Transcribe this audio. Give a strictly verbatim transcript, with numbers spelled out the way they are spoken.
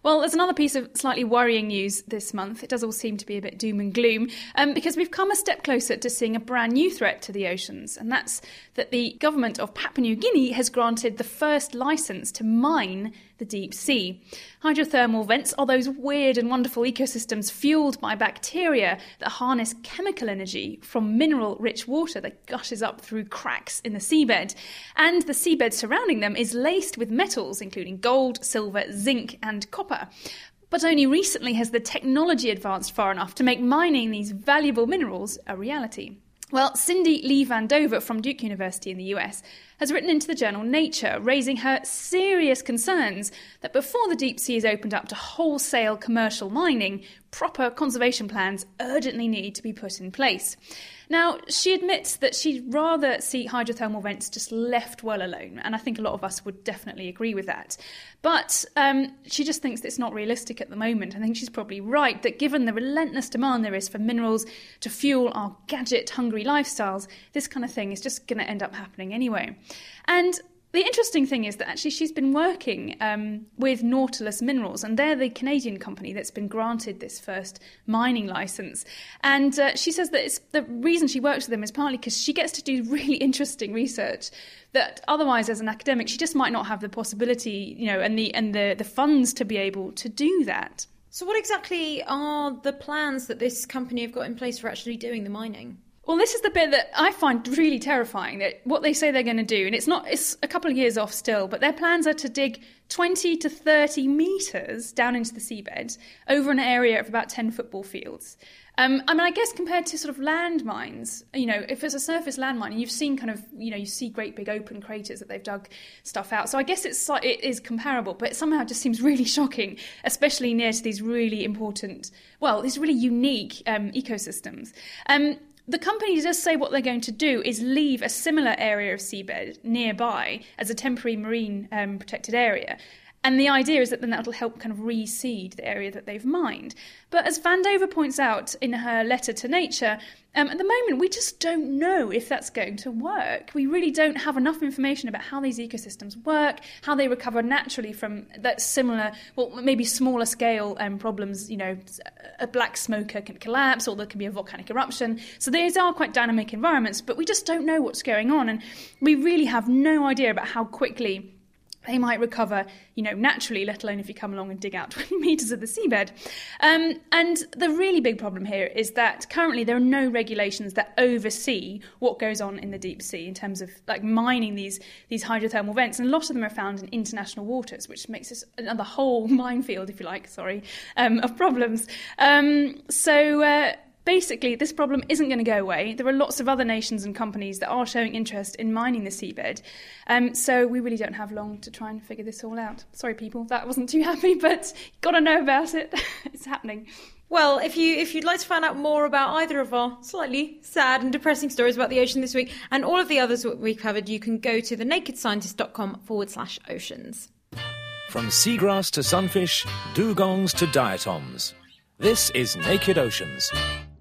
Well, there's another piece of slightly worrying news this month. It does all seem to be a bit doom and gloom, um, because we've come a step closer to seeing a brand new threat to the oceans, and that's that the government of Papua New Guinea has granted the first licence to mine the deep sea. Hydrothermal vents are those weird and wonderful ecosystems fuelled by bacteria that harness chemical energy from mineral-rich water that gushes up through cracks in the seabed. And the seabed surrounding them is laced with metals, including gold, silver, zinc and copper. But only recently has the technology advanced far enough to make mining these valuable minerals a reality. Well, Cindy Lee Vandover from Duke University in the U S has written into the journal Nature, raising her serious concerns that before the deep sea is opened up to wholesale commercial mining, proper conservation plans urgently need to be put in place. Now, she admits that she'd rather see hydrothermal vents just left well alone, and I think a lot of us would definitely agree with that. But um, she just thinks it's not realistic at the moment. I think she's probably right that given the relentless demand there is for minerals to fuel our gadget-hungry lifestyles, this kind of thing is just going to end up happening anyway. And the interesting thing is that actually she's been working um, with Nautilus Minerals, and they're the Canadian company that's been granted this first mining licence. And uh, she says that it's, the reason she works with them is partly because she gets to do really interesting research that otherwise, as an academic, she just might not have the possibility, you know, and the and the, the funds to be able to do that. So what exactly are the plans that this company have got in place for actually doing the mining? Well, this is the bit that I find really terrifying, that what they say they're going to do, and it's not, it's a couple of years off still, but their plans are to dig twenty to thirty metres down into the seabed over an area of about ten football fields. Um, I mean, I guess compared to sort of landmines, you know, if it's a surface landmine, you've seen kind of, you know, you see great big open craters that they've dug stuff out. So I guess it's it is comparable, but it somehow just seems really shocking, especially near to these really important, well, these really unique um, ecosystems. Um, The company does say what they're going to do is leave a similar area of seabed nearby as a temporary marine um, protected area. And the idea is that then that will help kind of reseed the area that they've mined. But as Vandover points out in her letter to Nature, um, at the moment we just don't know if that's going to work. We really don't have enough information about how these ecosystems work, how they recover naturally from that similar, well, maybe smaller scale um, problems. You know, a black smoker can collapse, or there can be a volcanic eruption. So these are quite dynamic environments, but we just don't know what's going on. And we really have no idea about how quickly they might recover, you know, naturally, let alone if you come along and dig out twenty metres of the seabed. Um, and the really big problem here is that currently there are no regulations that oversee what goes on in the deep sea in terms of like mining these these hydrothermal vents. And a lot of them are found in international waters, which makes this another whole minefield, if you like, sorry, um, of problems. Um, so... Uh, Basically, this problem isn't going to go away. There are lots of other nations and companies that are showing interest in mining the seabed. Um, so we really don't have long to try and figure this all out. Sorry, people, that wasn't too happy, but you've got to know about it. It's happening. Well, if, you, if you'd like to find out more about either of our slightly sad and depressing stories about the ocean this week, and all of the others that we've covered, you can go to thenakedscientist.com forward slash oceans. From seagrass to sunfish, dugongs to diatoms. This is Naked Oceans.